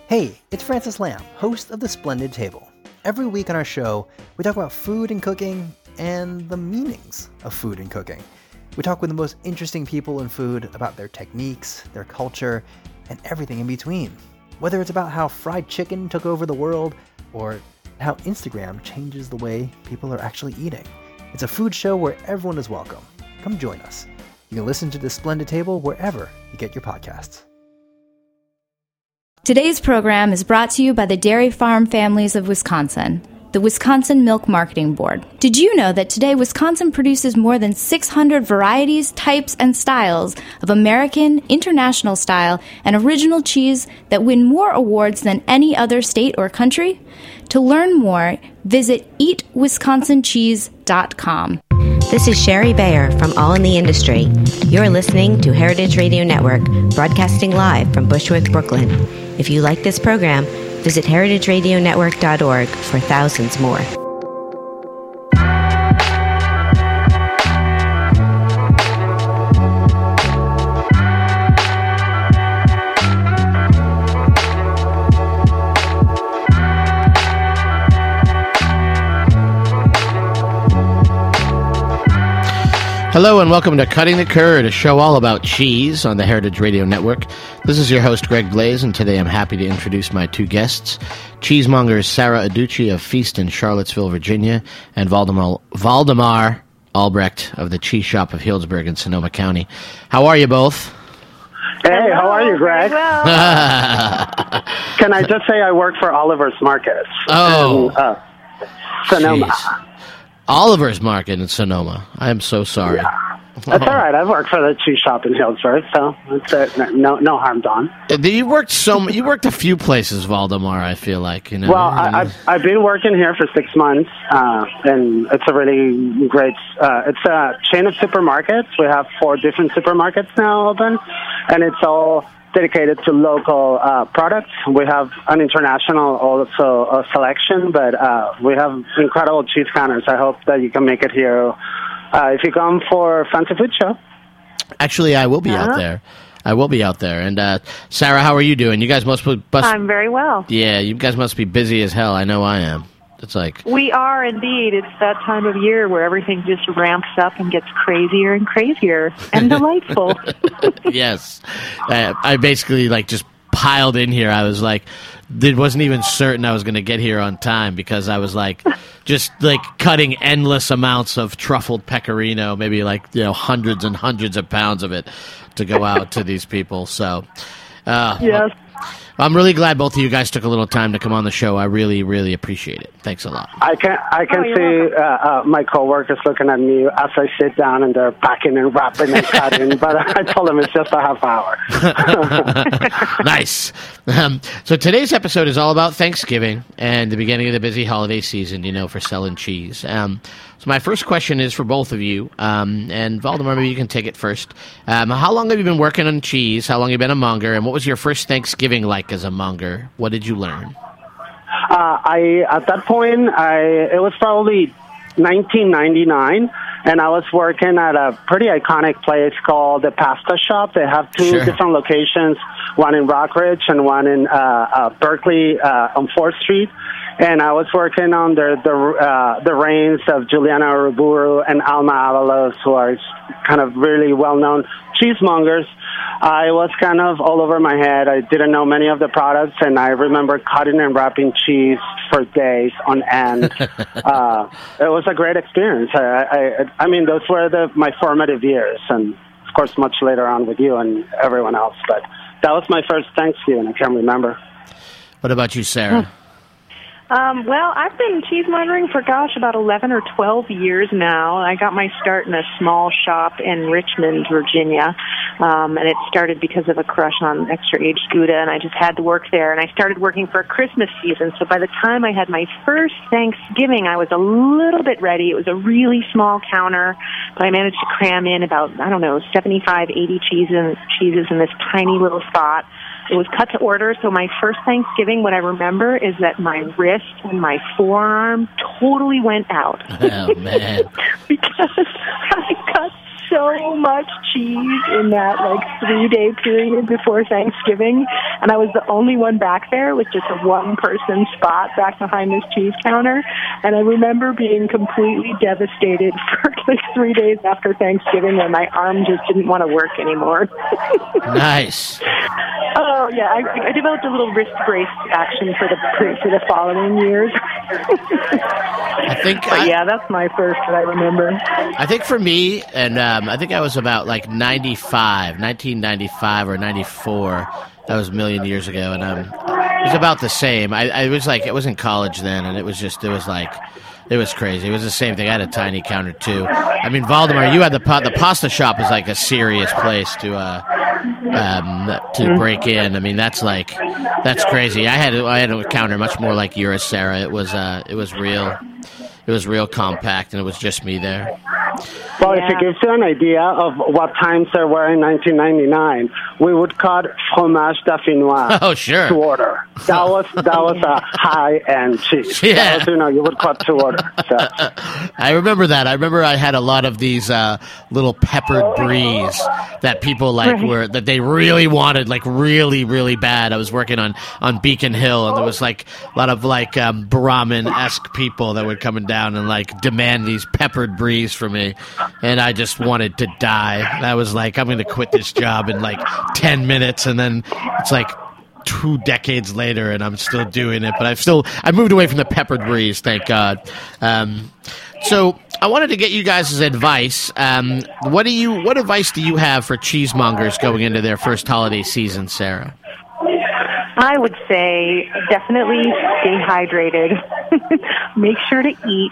Hey, it's Francis Lamb, host of The Splendid Table. Every week on our show, we talk about food and cooking and the meanings of food and cooking. We talk with the most interesting people in food about their techniques, their culture, and everything in between. Whether it's about how fried chicken took over the world or how Instagram changes the way people are actually eating. It's a food show where everyone is welcome. Come join us. You can listen to The Splendid Table wherever you get your podcasts. Today's program is brought to you by the Dairy Farm Families of Wisconsin, the Wisconsin Milk Marketing Board. Did you know that today Wisconsin produces more than 600 varieties, types, and styles of American, international style, and original cheese that win more awards than any other state or country? To learn more, visit eatwisconsincheese.com. This is Sherry Bayer from All in the Industry. You're listening to Heritage Radio Network, broadcasting live from Bushwick, Brooklyn. If you like this program, visit heritageradionetwork.org for thousands more. Hello and welcome to Cutting the Curd, a show all about cheese on the Heritage Radio Network. This is your host, Greg Blaze, and today I'm happy to introduce my two guests, cheesemongers Sarah Aducci of Feast in Charlottesville, Virginia, and Valdemar Albrecht of the Cheese Shop of Healdsburg in Sonoma County. How are you both? Hey, how are you, Greg? Well. Can I just say I work for Oliver's Market Oh. in Sonoma. Jeez. Oliver's Market in Sonoma. I am so sorry. Yeah. That's all right. I've worked for the cheese shop in Healdsburg, so it's, no harm done. You worked a few places, Valdemar, I feel like. You know. Well, I've been working here for 6 months, and it's a really great. It's a chain of supermarkets. We have 4 different supermarkets now open, and it's all dedicated to local products. We have an international also selection, but we have incredible cheese counters. I hope that you can make it here if you come for Fancy Food Show. Actually, I will be out there. I will be out there. And Sarah, how are you doing? You guys must I'm very well. Yeah, you guys must be busy as hell. I know I am. It's like we are indeed. It's that time of year where everything just ramps up and gets crazier and crazier and delightful. Yes. I basically just piled in here. I was it wasn't even certain I was going to get here on time because I was just cutting endless amounts of truffled pecorino, maybe hundreds and hundreds of pounds of it to go out to these people. So, yes. I'm really glad both of you guys took a little time to come on the show. I really, really appreciate it. Thanks a lot. I can see my coworkers looking at me as I sit down and they're packing and wrapping and cutting, but I told them it's just a half hour. Nice. So today's episode is all about Thanksgiving and the beginning of the busy holiday season, for selling cheese. So my first question is for both of you, and Valdemar, maybe you can take it first. How long have you been working on cheese? How long have you been a monger? And what was your first Thanksgiving like as a monger? What did you learn? At that point, it was probably 1999, and I was working at a pretty iconic place called the Pasta Shop. They have 2 different locations, one in Rockridge and one in Berkeley on 4th Street. And I was working under the reigns of Juliana Uriburu and Alma Avalos, who are kind of really well-known cheesemongers. I was kind of all over my head. I didn't know many of the products, and I remember cutting and wrapping cheese for days on end. It was a great experience. I mean, those were my formative years, and of course, much later on with you and everyone else. But that was my first Thanksgiving. I can't remember. What about you, Sarah? Well, I've been cheesemongering for, about 11 or 12 years now. I got my start in a small shop in Richmond, Virginia, and it started because of a crush on extra-aged Gouda, and I just had to work there. And I started working for a Christmas season, so by the time I had my first Thanksgiving, I was a little bit ready. It was a really small counter, but I managed to cram in about, 75, 80 cheeses in this tiny little spot. It was cut to order, so my first Thanksgiving, what I remember is that my wrist and my forearm totally went out. Oh, man. Because I cut so much cheese in that 3-day period before Thanksgiving, and I was the only one back there with just a one-person spot back behind this cheese counter. And I remember being completely devastated for 3 days after Thanksgiving when my arm just didn't want to work anymore. Nice. Oh yeah, I developed a little wrist brace action for the following years. That's my first that I remember. I think for me, and I think I was about 1995 or 94. That was a million years ago, and it was about the same. I was I was in college then, and it was crazy. It was the same thing. I had a tiny counter too. I mean, Valdemar, you had the pasta shop is a serious place to break in. I mean, that's crazy. I had a counter much more like yours, Sarah. It was real. It was real compact, and it was just me there. Well, if it gives you an idea of what times there were in 1999, we would cut fromage dauphinois to order. That was a high-end cheese. Yeah. You would cut to order. So. I remember that. I remember I had a lot of these little peppered bries that people that they really wanted, really, really bad. I was working on Beacon Hill, and there was a lot of Brahmin-esque people that were coming down and demand these peppered bries for me. And I just wanted to die. And I was I'm going to quit this job in 10 minutes. And then it's 2 decades later, and I'm still doing it. But I moved away from the peppered bries, thank God. So I wanted to get you guys' advice. What advice do you have for cheesemongers going into their first holiday season, Sarah? I would say definitely stay hydrated. Make sure to eat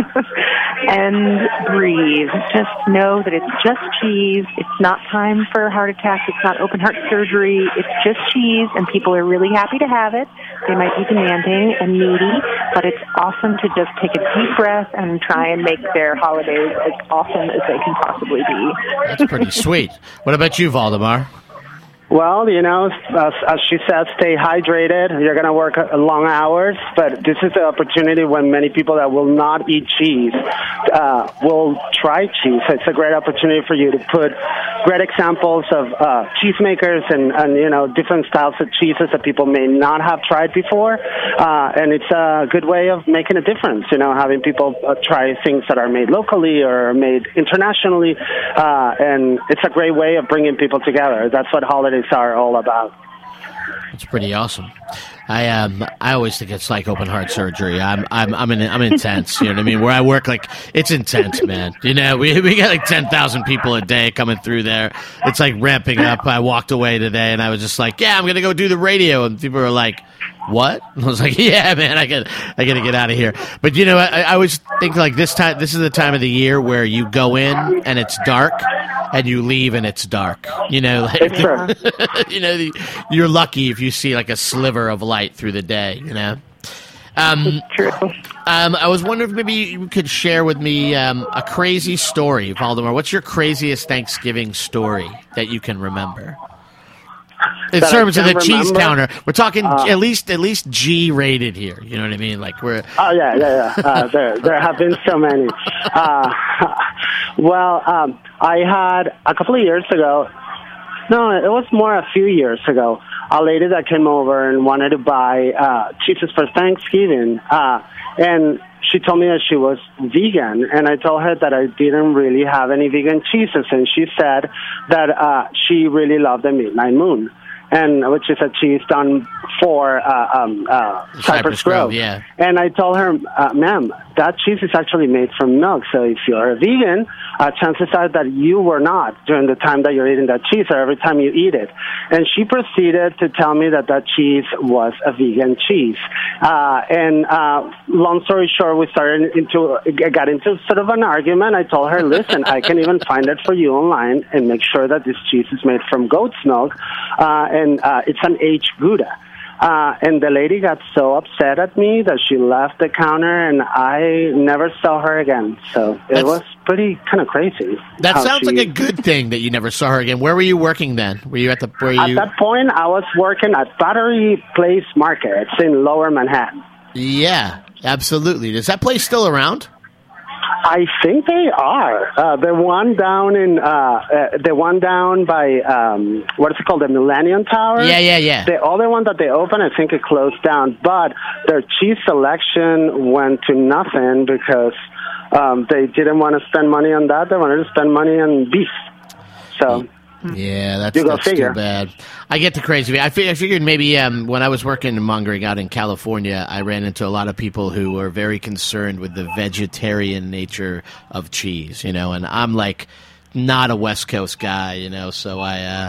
and breathe. Just know that it's just cheese. It's not time for a heart attack. It's not open heart surgery. It's just cheese, and people are really happy to have it. They might be demanding and needy, but it's awesome to just take a deep breath and try and make their holidays as awesome as they can possibly be. That's pretty sweet. What about you, Valdemar? Well, as she said, stay hydrated. You're going to work long hours, but this is the opportunity when many people that will not eat cheese will try cheese. It's a great opportunity for you to put great examples of cheesemakers and different styles of cheeses that people may not have tried before. And it's a good way of making a difference, having people try things that are made locally or made internationally. And it's a great way of bringing people together. That's what holidays are all about. It's pretty awesome. I always think it's like open heart surgery. I'm intense. You know what I mean? Where I work, it's intense, man. We got 10,000 people a day coming through there. It's ramping up. I walked away today, and I was just I'm gonna go do the radio, and people were like, "What?" I was like, "Yeah, man, I gotta get out of here." But I always think this is the time of the year where you go in and it's dark, and you leave and it's dark. It's true. You're lucky if you see a sliver of light through the day. It's true. I was wondering if maybe you could share with me a crazy story, Valdemar. What's your craziest Thanksgiving story that you can remember? In terms of the cheese counter, we're talking at least G-rated here. You know what I mean? We're. Oh yeah. There have been so many. I had a couple of years ago. No, it was more a few years ago. A lady that came over and wanted to buy cheeses for Thanksgiving, and she told me that she was vegan, and I told her that I didn't really have any vegan cheeses, and she said that she really loved the Midnight Moon, which is a cheese done for Cypress Grove. Yeah. And I told her, ma'am, that cheese is actually made from milk, so if you're a vegan, chances are that you were not during the time that you're eating that cheese or every time you eat it. And she proceeded to tell me that cheese was a vegan cheese. Long story short, we got into sort of an argument. I told her, listen, I can even find it for you online and make sure that this cheese is made from goat's milk, and it's an aged Gouda. And the lady got so upset at me that she left the counter, and I never saw her again. So it was pretty kind of crazy. That sounds like a good thing that you never saw her again. Where were you working then? Were you at that point, I was working at Battery Place Markets in Lower Manhattan. Yeah, absolutely. Is that place still around? I think they are. The one down by what is it called, the Millennium Tower? Yeah. The other one that they opened, I think it closed down. But their cheese selection went to nothing because they didn't want to spend money on that. They wanted to spend money on beef. So. Yeah, that's too bad. I get the crazy. I figured maybe when I was working in mongering out in California, I ran into a lot of people who were very concerned with the vegetarian nature of cheese, and I'm like not a West Coast guy, so I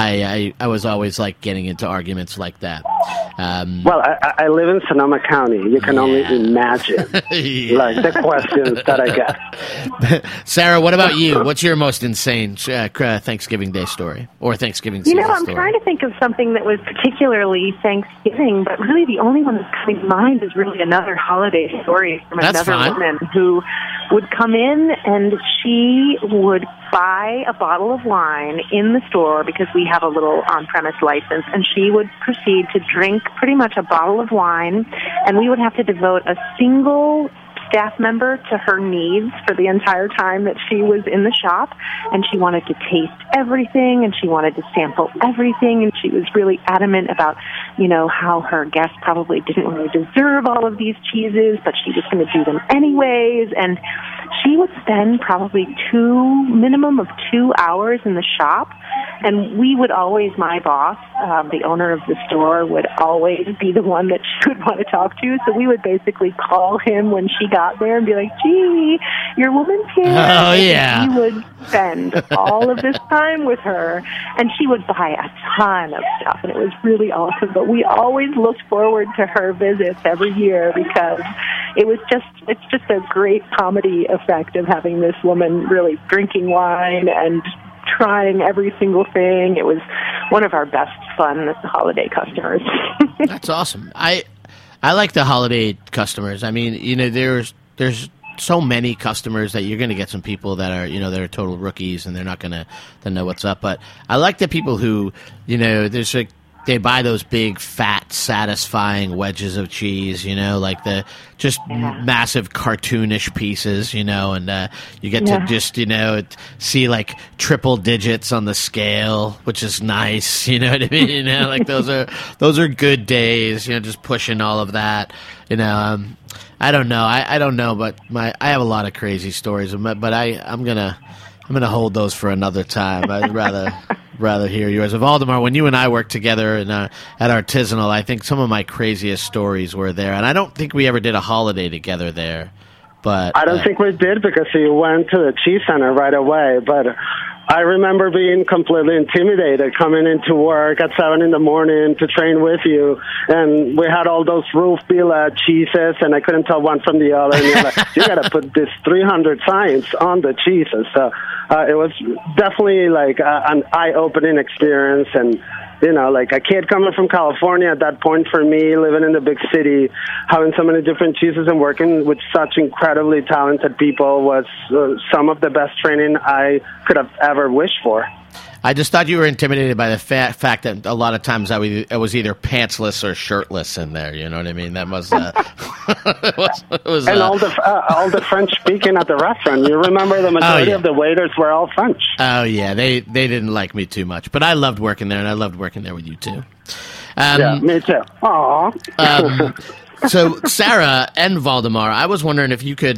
was always like getting into arguments like that. Well, I live in Sonoma County. You can only imagine like the questions that I get. Sarah, what about you? What's your most insane Thanksgiving Day story or Thanksgiving season I'm story? trying to think of something that was particularly Thanksgiving, but really the only one that's coming to mind is really another holiday story from another woman who would come in and she would buy a bottle of wine in the store because we have a little on-premise license, and she would proceed to drink pretty much a bottle of wine, and we would have to devote a single staff member to her needs for the entire time that she was in the shop, and she wanted to taste everything, and she wanted to sample everything, and she was really adamant about, how her guests probably didn't really deserve all of these cheeses, but she was going to do them anyways, and she would spend probably minimum of 2 hours in the shop, and we would always, my boss, the owner of the store, would always be the one that she would want to talk to, so we would basically call him when she got there and be like, gee, your woman's here. Oh, yeah. And we would spend all of this time with her, and she would buy a ton of stuff, and it was really awesome, but we always looked forward to her visits every year because it's just a great comedy effect of having this woman really drinking wine and trying every single thing. It was one of our best fun holiday customers. That's awesome. I like the holiday customers. I mean, there's so many customers that you're going to get some people that are, that are total rookies and they're not going to know what's up. But I like the people who, they buy those big, fat, satisfying wedges of cheese, like the just massive cartoonish pieces, and you get to just, see like triple digits on the scale, which is nice, you know what I mean? Like those are good days, just pushing all of that, I don't know. I don't know, but I have a lot of crazy stories, but I'm gonna hold those for another time. I'd rather hear yours. Valdemar, when you and I worked together at Artisanal, I think some of my craziest stories were there, and I don't think we ever did a holiday together there. But I don't think we did because you went to the Cheese Center right away, but I remember being completely intimidated coming into work at 7 in the morning to train with you, and we had all those Roof Bila cheeses, and I couldn't tell one from the other. And you're like, you got to put this 300 signs on the cheeses. So it was definitely like an eye-opening experience, and like a kid coming from California at that point for me, living in the big city, having so many different cheeses and working with such incredibly talented people was some of the best training I could have ever wished for. I just thought you were intimidated by the fact that a lot of times I was either pantsless or shirtless in there. You know what I mean? That was it was and all the French speaking at the restaurant. You remember the majority of the waiters were all French. Oh yeah, they didn't like me too much, but I loved working there, and I loved working there with you too. Yeah, me too. Aww. So Sarah and Valdemar, I was wondering if you could,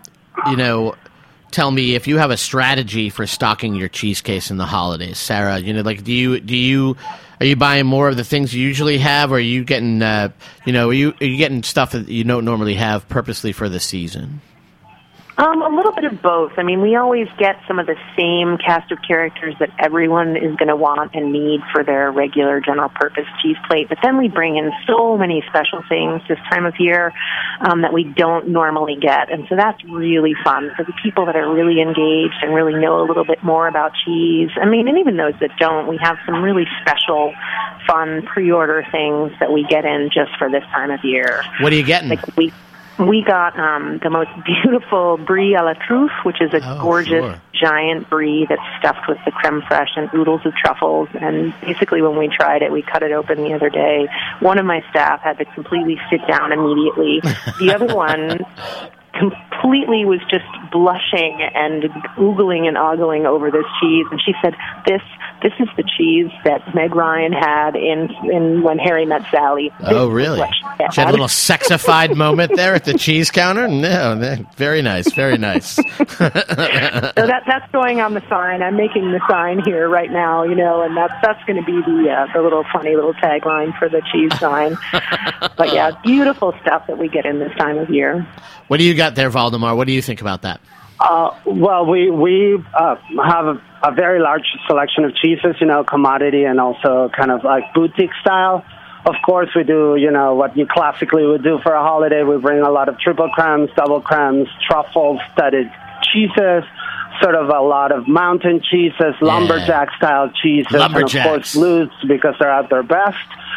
tell me if you have a strategy for stocking your cheese case in the holidays. Sarah, like are you buying more of the things you usually have, or are you getting are you getting stuff that you don't normally have purposely for the season? A little bit of both. I mean, we always get some of the same cast of characters that everyone is going to want and need for their regular general-purpose cheese plate, but then we bring in so many special things this time of year that we don't normally get, and so that's really fun for the people that are really engaged and really know a little bit more about cheese. I mean, and even those that don't, we have some really special, fun pre-order things that we get in just for this time of year. What are you getting? We got the most beautiful brie à la truffe, which is a gorgeous giant brie that's stuffed with the creme fraiche and oodles of truffles. And basically when we tried it, we cut it open the other day. One of my staff had to completely sit down immediately. The other one completely was just blushing and oogling and ogling over this cheese. And she said, this is the cheese that Meg Ryan had in When Harry Met Sally. Oh, really? She had a little sexified moment there at the cheese counter? No, very nice, very nice. So that's going on the sign. I'm making the sign here right now, and that's going to be the little funny little tagline for the cheese sign. But yeah, beautiful stuff that we get in this time of year. What do you got there, Valdemar? What do you think about that? Well, we have a very large selection of cheeses, commodity and also kind of like boutique style. Of course, we do, what you classically would do for a holiday. We bring a lot of triple crèmes, double crèmes, truffle-studded cheeses, sort of a lot of mountain cheeses, lumberjack-style cheeses, and of course, Lutz, because they're at their best.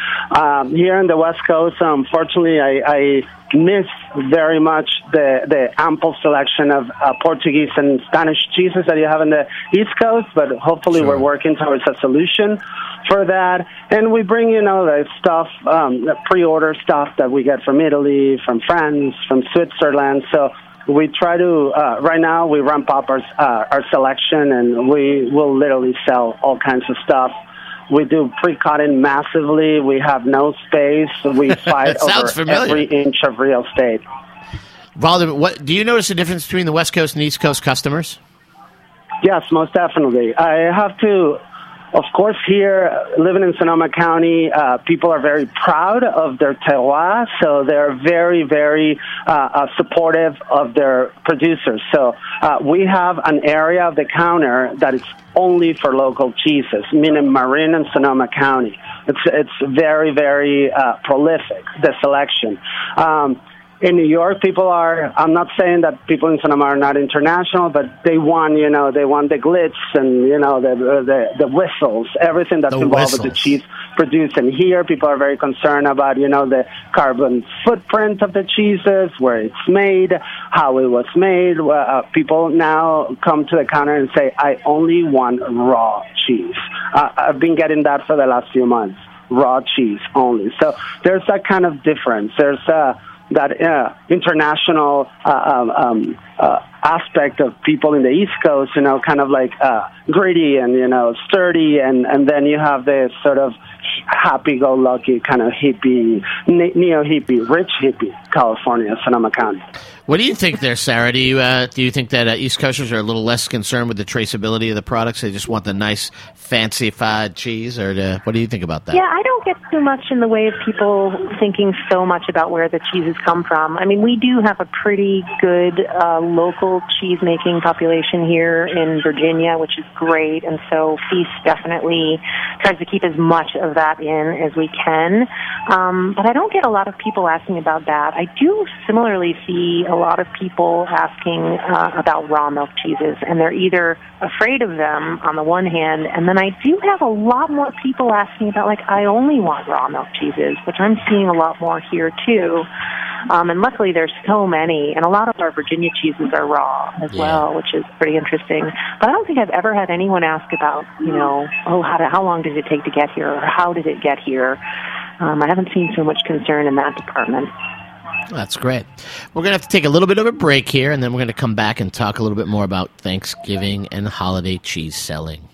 Here in the West Coast, unfortunately, I miss very much the ample selection of Portuguese and Spanish cheeses that you have in the East Coast, but hopefully we're working towards a solution for that. And we bring, the stuff, the pre-order stuff that we get from Italy, from France, from Switzerland. So we try to, right now, we ramp up our selection, and we will literally sell all kinds of stuff. We do pre-cutting massively. We have no space. We fight over every inch of real estate. Valdemar, do you notice a difference between the West Coast and East Coast customers? Yes, most definitely. I have to, of course, here, living in Sonoma County, people are very proud of their terroir, so they're very, very supportive of their producers. So we have an area of the counter that is only for local cheeses, meaning Marin and Sonoma County. It's very, very prolific, the selection. In New York, people are, I'm not saying that people in Sonoma are not international, but they want, they want the glitz and, the whistles, everything that's involved with the cheese produced. And here, people are very concerned about, the carbon footprint of the cheeses, where it's made, how it was made. People now come to the counter and say, I only want raw cheese. I've been getting that for the last few months, raw cheese only. So there's that kind of difference. There's that international aspect of people in the East Coast, kind of like gritty and, sturdy, and then you have this sort of happy-go-lucky kind of hippie, neo-hippie, rich hippie California, Sonoma County. What do you think there, Sarah? Do you think that East Coasters are a little less concerned with the traceability of the products? They just want the nice, fancified cheese, or what do you think about that? Yeah, I don't get too much in the way of people thinking so much about where the cheeses come from. I mean, we do have a pretty good local cheese-making population here in Virginia, which is great, and so Feast definitely tries to keep as much of that in as we can. But I don't get a lot of people asking about that. I do similarly see a lot of people asking about raw milk cheeses, and they're either afraid of them on the one hand, and then I do have a lot more people asking about, I only want raw milk cheeses, which I'm seeing a lot more here too. And luckily there's so many, and a lot of our Virginia cheeses are raw as well, which is pretty interesting. But I don't think I've ever had anyone ask about, how long does it take to get here, or how did it get here? I haven't seen so much concern in that department. That's great. We're going to have to take a little bit of a break here, and then we're going to come back and talk a little bit more about Thanksgiving and holiday cheese selling.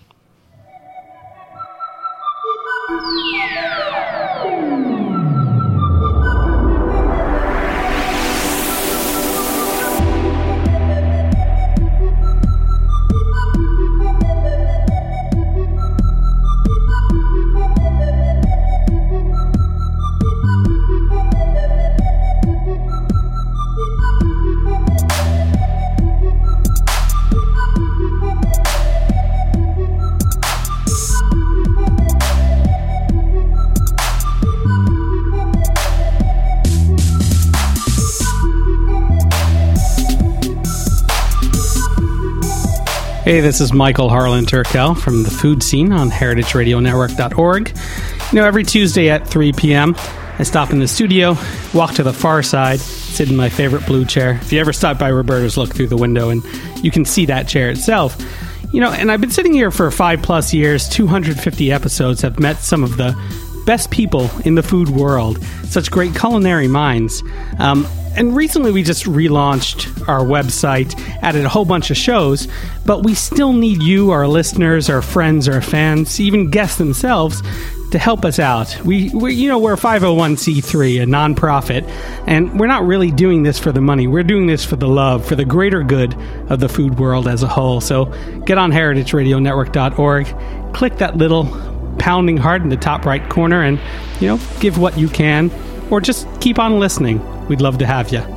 Hey, this is Michael Harlan Turkel from The Food Scene on heritageradionetwork.org. Every Tuesday at 3 p.m., I stop in the studio, walk to the far side, sit in my favorite blue chair. If you ever stop by Roberta's, look through the window and you can see that chair itself. And I've been sitting here for 5+ years, 250 episodes, have met some of the best people in the food world, such great culinary minds. And recently we just relaunched our website, added a whole bunch of shows, but we still need you, our listeners, our friends, our fans, even guests themselves, to help us out. We're a 501c3, a nonprofit, and we're not really doing this for the money. We're doing this for the love, for the greater good of the food world as a whole. So get on heritageradionetwork.org, click that little pounding heart in the top right corner, and give what you can, or just keep on listening. We'd love to have you.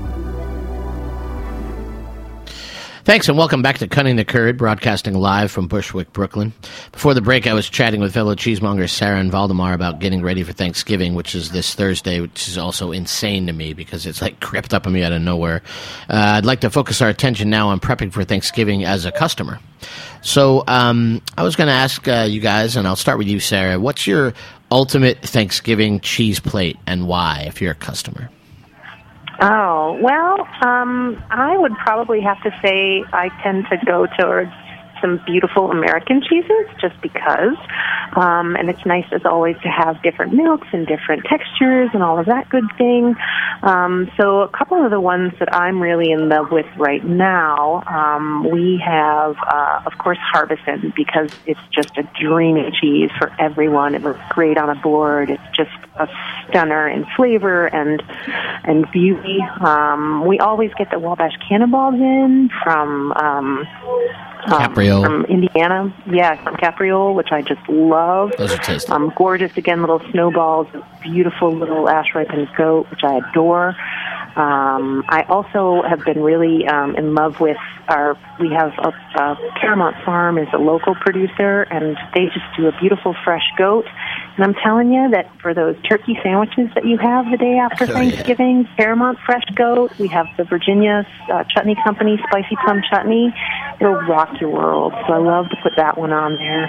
Thanks, and welcome back to Cutting the Curd, broadcasting live from Bushwick, Brooklyn. Before the break, I was chatting with fellow cheesemongers Sarah and Valdemar about getting ready for Thanksgiving, which is this Thursday, which is also insane to me because it's like crept up on me out of nowhere. I'd like to focus our attention now on prepping for Thanksgiving as a customer. So I was going to ask you guys, and I'll start with you, Sarah, what's your ultimate Thanksgiving cheese plate and why, if you're a customer? Oh, well, I would probably have to say I tend to go towards some beautiful American cheeses just because. And it's nice, as always, to have different milks and different textures and all of that good thing. So a couple of the ones that I'm really in love with right now, we have, of course, Harbison, because it's just a dreamy cheese for everyone. It looks great on a board. It's just a stunner in flavor and beauty. We always get the Wabash Cannonballs in from Capriole. From Indiana. Yeah, from Capriole, which I just love. Those are tasty. Gorgeous, again, little snowballs, beautiful little ash-ripened goat, which I adore. I also have been really in love with we have a Paramount Farm is a local producer, and they just do a beautiful fresh goat. And I'm telling you that for those turkey sandwiches that you have the day after Thanksgiving, Paramount Fresh Goat, we have the Virginia Chutney Company Spicy Plum Chutney. It'll rock your world. So I love to put that one on there.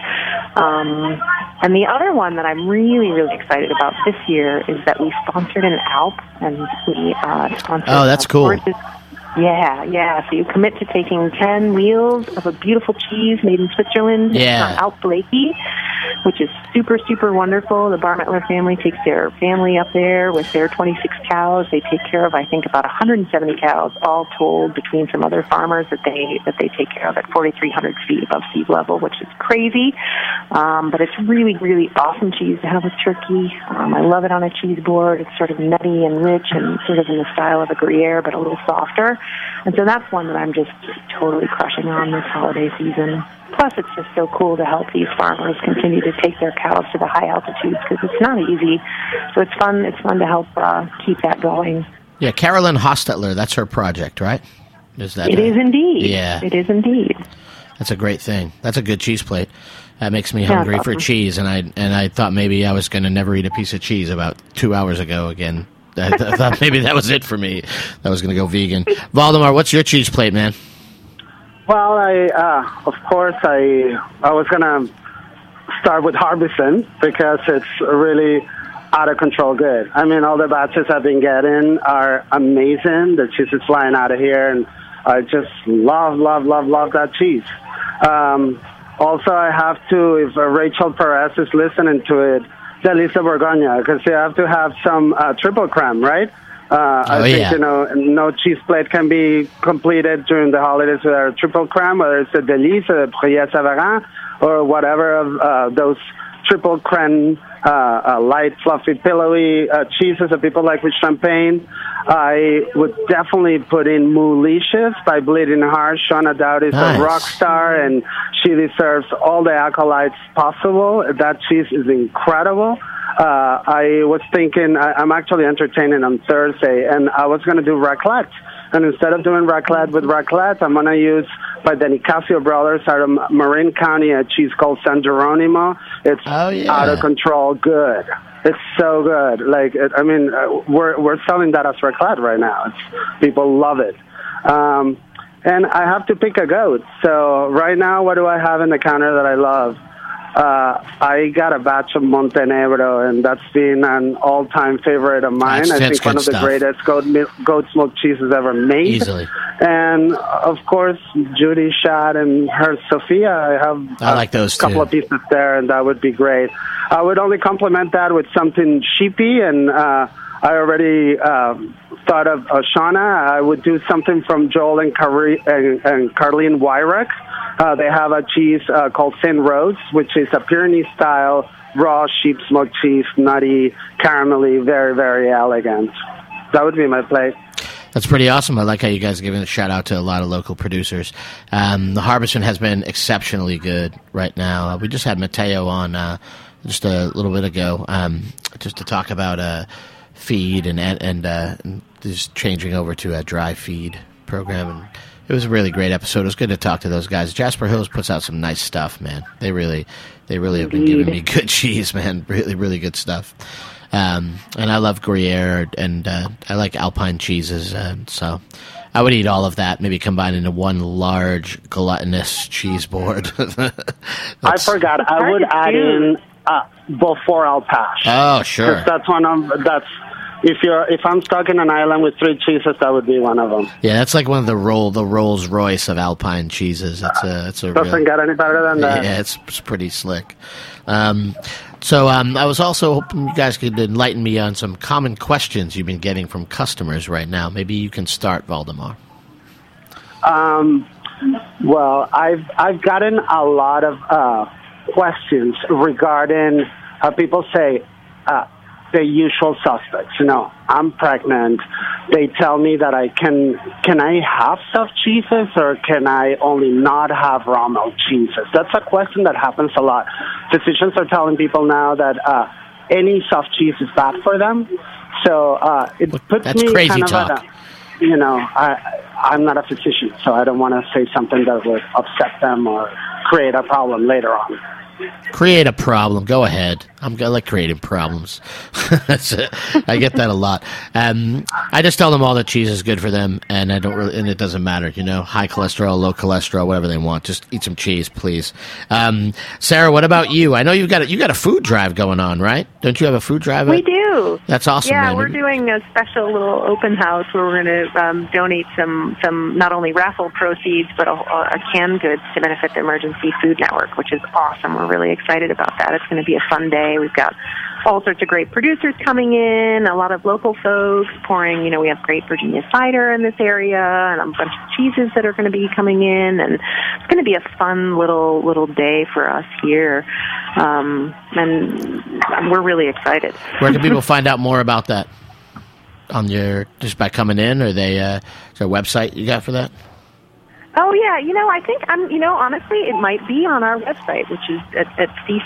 And the other one that I'm really, really excited about this year is that we sponsored an Alp, and we sponsored... Oh, that's cool. Yeah. So you commit to taking 10 wheels of a beautiful cheese made in Switzerland. Yeah. Alp Blakey, which is super, super wonderful. The Barmettler family takes their family up there with their 26 cows. They take care of, I think, about 170 cows, all told, between some other farmers that they take care of at 4,300 feet above sea level, which is crazy. But it's really, really awesome cheese to have with turkey. I love it on a cheese board. It's sort of nutty and rich and sort of in the style of a Gruyere, but a little softer. And so that's one that I'm just totally crushing on this holiday season. Plus, it's just so cool to help these farmers continue to take their cows to the high altitudes because it's not easy. So it's fun. It's fun to help keep that going. Yeah, Carolyn Hostetler, that's her project, right? Is that? It is indeed. Yeah, it is indeed. That's a great thing. That's a good cheese plate. That makes me hungry for cheese, and I thought maybe I was going to never eat a piece of cheese about 2 hours ago again. I thought maybe that was it for me. I was going to go vegan. Valdemar, what's your cheese plate, man? Well, of course, I was going to start with Harbison because it's really out of control good. I mean, all the batches I've been getting are amazing. The cheese is flying out of here, and I just love that cheese. Also, I have to, if Rachel Perez is listening to it, Delisa Bourgogne, because you have to have some triple creme, right? I think, no cheese plate can be completed during the holidays without a triple creme, whether it's a Delice, a Bruyère Savarin, or whatever of those triple creme, light, fluffy, pillowy cheeses that people like with champagne. I would definitely put in Moulicious by Bleeding Heart. Shauna Dowd is a rock star, and she deserves all the accolades possible. That cheese is incredible. I was thinking, I'm actually entertaining on Thursday, and I was going to do raclette. And instead of doing raclette with raclette, I'm going to use, by the Nicasio brothers out of Marin County, a cheese called San Geronimo. It's out of control good. It's so good. Like, we're selling that as raclette right now. People love it. And I have to pick a goat. So right now, what do I have in the counter that I love? I got a batch of Montenegro, and that's been an all-time favorite of mine. I think one of the greatest goat smoked cheeses ever made. Easily. And, of course, Judy Shad and her Sophia. I like those couple of pieces there, and that would be great. I would only complement that with something sheepy, and I already thought of Shauna. I would do something from Joel and Carlene Wyrick. They have a cheese called Thin Roads, which is a Pyrenees-style raw sheep smoked cheese, nutty, caramelly, very, very elegant. That would be my plate. That's pretty awesome. I like how you guys are giving a shout-out to a lot of local producers. The Harbison has been exceptionally good right now. We just had Mateo on just a little bit ago just to talk about feed and just changing over to a dry feed program, and it was a really great episode. It was good to talk to those guys. Jasper Hills puts out some nice stuff, man. They really have been giving me good cheese, man. Really, really good stuff. And I love Gruyere, and I like Alpine cheeses, so I would eat all of that, maybe combine into one large gluttonous cheese board. I forgot. I would add in Beaufort Alpache. Oh, sure. That's one of that's. If I'm stuck in an island with 3 cheeses, that would be one of them. Yeah, that's like one of the Rolls Royce of Alpine cheeses. Doesn't get any better than that. Yeah, it's pretty slick. So I was also hoping you guys could enlighten me on some common questions you've been getting from customers right now. Maybe you can start, Valdemar. Well, I've gotten a lot of questions regarding people say. The usual suspects. I'm pregnant. They tell me that can I have soft cheeses, or can I only not have raw milk cheeses? That's a question that happens a lot. Physicians are telling people now that any soft cheese is bad for them. So it puts That's me crazy kind of talk. at I'm not a physician, so I don't want to say something that would upset them or create a problem later on. Create a problem. Go ahead. I like creating problems. I get that a lot. I just tell them all that cheese is good for them, and and it doesn't matter. High cholesterol, low cholesterol, whatever they want. Just eat some cheese, please. Sarah, what about you? I know you got a food drive going on, right? Don't you have a food drive? We do. That's awesome. Yeah, man. We're doing a special little open house where we're going to donate some not only raffle proceeds but a canned goods to benefit the Emergency Food Network, which is awesome. We're really excited about that. It's going to be a fun day. We've got all sorts of great producers coming in, a lot of local folks pouring, we have great Virginia cider in this area, and a bunch of cheeses that are going to be coming in, and it's going to be a fun little day for us here, and we're really excited. Where can people find out more about that? Just by coming in, or is there a website you got for that? Oh, yeah. I think, honestly, it might be on our website, which is at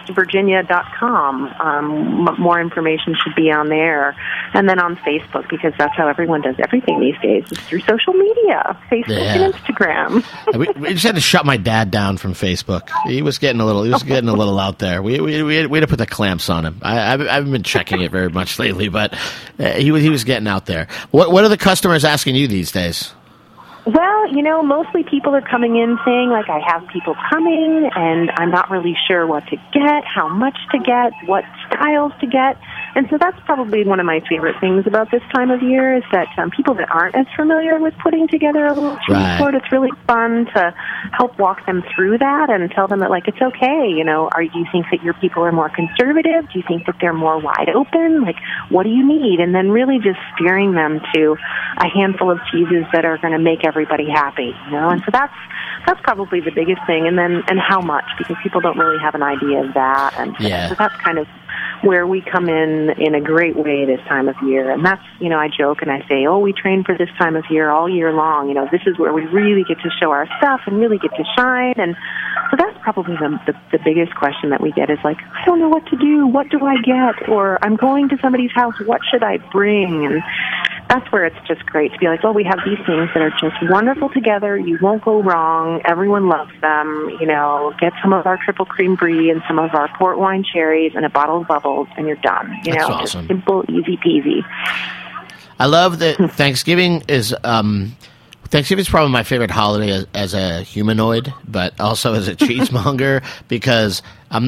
feastvirginia.com. More information should be on there. And then on Facebook, because that's how everyone does everything these days, is through social media, Facebook and Instagram. We just had to shut my dad down from Facebook. He was getting a little out there. We had to put the clamps on him. I haven't been checking it very much lately, but he was getting out there. What are the customers asking you these days? Well, mostly people are coming in saying, I have people coming, and I'm not really sure what to get, how much to get, what styles to get. And so that's probably one of my favorite things about this time of year is that people that aren't as familiar with putting together a little cheese board, it's really fun to help walk them through that and tell them that, it's okay. Do you think that your people are more conservative? Do you think that they're more wide open? What do you need? And then really just steering them to a handful of cheeses that are going to make everybody happy, And so that's probably the biggest thing. And how much, because people don't really have an idea of that. And so that's kind of where we come in a great way this time of year. And that's, I joke and I say, we train for this time of year all year long. This is where we really get to show our stuff and really get to shine. And so that's probably the biggest question that we get is I don't know what to do. What do I get? Or I'm going to somebody's house. What should I bring? And that's where it's just great to be we have these things that are just wonderful together. You won't go wrong. Everyone loves them. Get some of our triple cream brie and some of our port wine cherries and a bottle of bubbles, and you're done. That's awesome. Just simple, easy peasy. I love that Thanksgiving is probably my favorite holiday as a humanoid, but also as a cheesemonger, because I'm not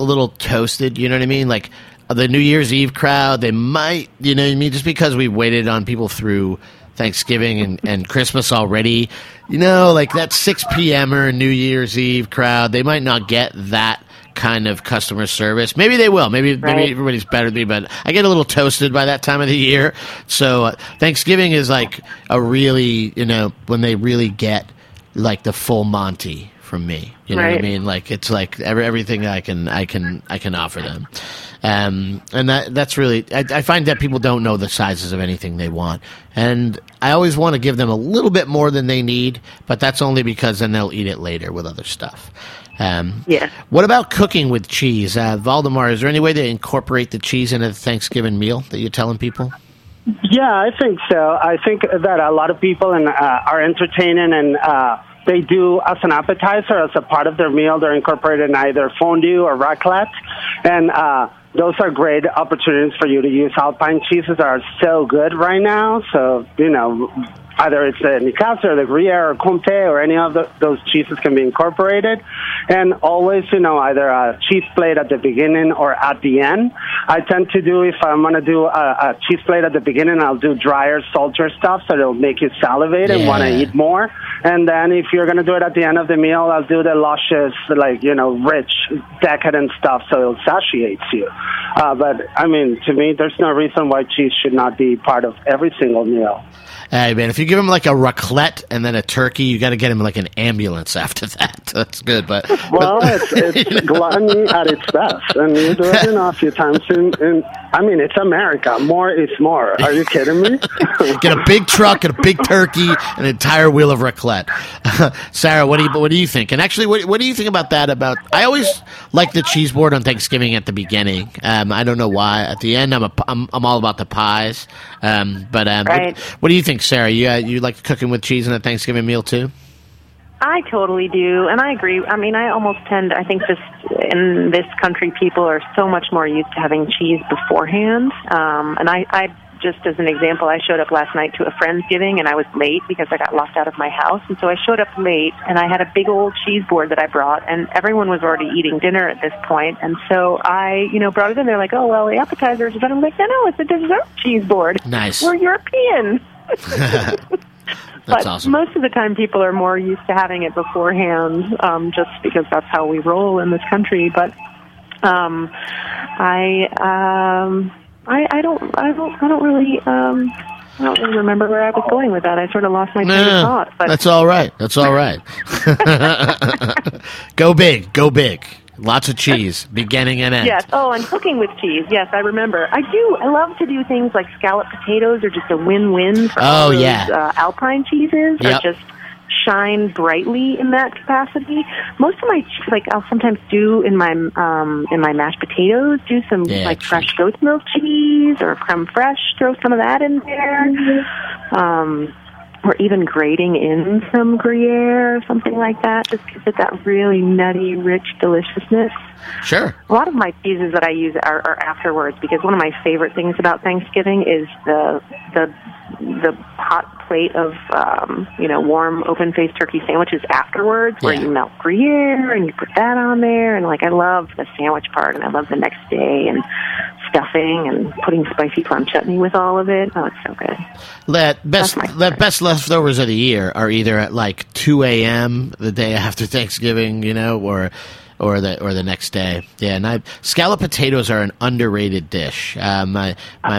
a little toasted, you know what I mean? Like the New Year's Eve crowd, they might, you know what I mean? Just because we waited on people through Thanksgiving and Christmas already, you know, like that 6 p.m.er New Year's Eve crowd, they might not get that kind of customer service. Maybe they will. Maybe everybody's better than me, but I get a little toasted by that time of the year. So Thanksgiving is like a really, you know, when they really get like the full Monty from me. You know what I mean? Like it's like everything I can offer them. And that's really, I find that people don't know the sizes of anything they want. And I always want to give them a little bit more than they need, but that's only because then they'll eat it later with other stuff. What about cooking with cheese? Valdemar, is there any way to incorporate the cheese into the Thanksgiving meal that you're telling people? Yeah, I think so. I think that a lot of people are entertaining and they do as an appetizer, as a part of their meal, they're incorporated in either fondue or raclette. And those are great opportunities for you to use. Alpine cheeses are so good right now. So, you know, either it's the Nicasa or the Gruyere or Comté or any of those cheeses can be incorporated. And always, you know, either a cheese plate at the beginning or at the end. I tend to do, if I'm going to do a cheese plate at the beginning, I'll do drier, saltier stuff so it'll make you salivate and want to eat more. And then if you're going to do it at the end of the meal, I'll do the luscious, like, you know, rich, decadent stuff so it satiates you. But, I mean, to me, there's no reason why cheese should not be part of every single meal. Hey, man, if you give him like a raclette and then a turkey, you got to get him like an ambulance after that. That's good, but... Well, it's gluttony at its best, and you do it a few times. I mean, it's America. More is more. Are you kidding me? Get a big truck and a big turkey and an entire wheel of raclette. Sarah, what do you think? And actually, what do you think about that? I always like the cheese board on Thanksgiving at the beginning. I don't know why. At the end, I'm all about the pies. What do you think, Sarah? You like cooking with cheese in a Thanksgiving meal too? I totally do, and I agree. I mean, I think in this country, people are so much more used to having cheese beforehand. And I just as an example, I showed up last night to a Friendsgiving, and I was late because I got locked out of my house. And so I showed up late, and I had a big old cheese board that I brought, and everyone was already eating dinner at this point. And so I, brought it in. They're like, oh, well, the appetizers. But I'm like, no, it's a dessert cheese board. Nice. We're European. That's but awesome. Most of the time, people are more used to having it beforehand, just because that's how we roll in this country. But I don't really remember where I was going with that. I sort of lost my train of thought. But that's all right. That's all right. Go big. Go big. Lots of cheese, beginning and end. Yes. Oh, and cooking with cheese. Yes, I remember. I love to do things like scalloped potatoes, or just a win-win for all those Alpine cheeses, or just shine brightly in that capacity. Most of my I'll sometimes do in my mashed potatoes, do some fresh goat's milk cheese or creme fraiche. Throw some of that in there. Or even grating in some Gruyere or something like that, just gives it that really nutty, rich deliciousness. Sure. A lot of my cheeses that I use are afterwards, because one of my favorite things about Thanksgiving is the hot plate of warm open-faced turkey sandwiches afterwards, where you melt Gruyere and you put that on there, and I love the sandwich part, and I love the next day and stuffing and putting spicy plum chutney with all of it. Oh, it's so good. The best leftovers of the year are either at 2 a.m. the day after Thanksgiving, or the next day. Yeah, and scalloped potatoes are an underrated dish. They're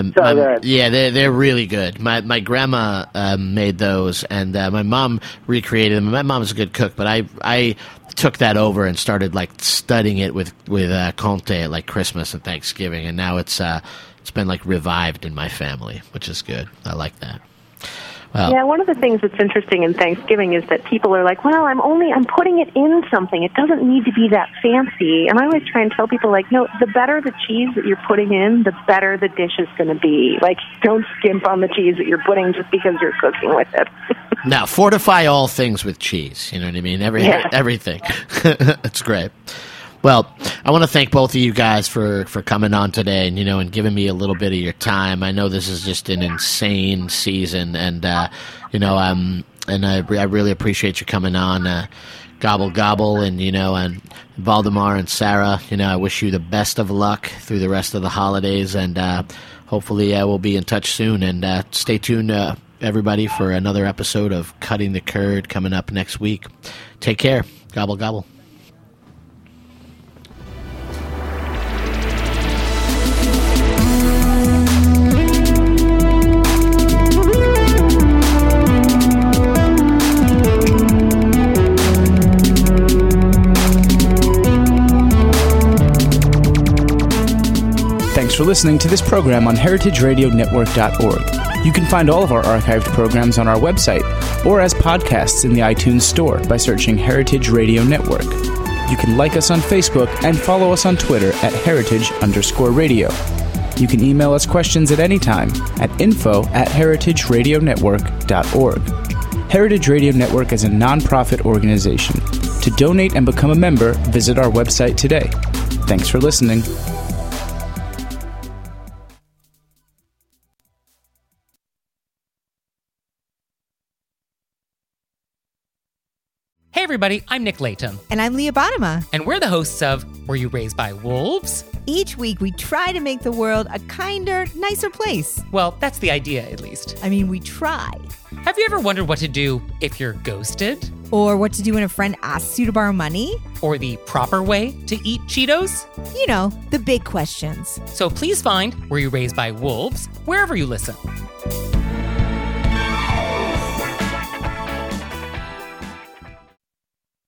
really good. My grandma made those, and my mom recreated them. My mom's a good cook, but I took that over and started studying it with Comté at Christmas and Thanksgiving, and now it's been revived in my family, which is good. I like that. Well, yeah, one of the things that's interesting in Thanksgiving is that people are like, well, I'm putting it in something. It doesn't need to be that fancy. And I always try and tell people, no, the better the cheese that you're putting in, the better the dish is going to be. Don't skimp on the cheese that you're putting just because you're cooking with it. Now, fortify all things with cheese. You know what I mean? Everything. It's great. Well, I want to thank both of you guys for coming on today and giving me a little bit of your time. I know this is just an insane season, and I really appreciate you coming on. Gobble Gobble, and and Valdemar and Sarah, I wish you the best of luck through the rest of the holidays, and hopefully we'll be in touch soon. And stay tuned, everybody, for another episode of Cutting the Curd coming up next week. Take care. Gobble Gobble. Thanks for listening to this program on heritageradionetwork.org. You can find all of our archived programs on our website or as podcasts in the iTunes Store by searching Heritage Radio Network. You can like us on Facebook and follow us on Twitter at @heritage_radio. You can email us questions at any time at info@heritageradionetwork.org. Heritage Radio Network is a non-profit organization. To donate and become a member, visit our website today. Thanks for listening. Hey everybody, I'm Nick Layton. And I'm Leah Bottima. And we're the hosts of Were You Raised by Wolves? Each week we try to make the world a kinder, nicer place. Well, that's the idea, at least. I mean, we try. Have you ever wondered what to do if you're ghosted? Or what to do when a friend asks you to borrow money? Or the proper way to eat Cheetos? You know, the big questions. So please find Were You Raised by Wolves wherever you listen.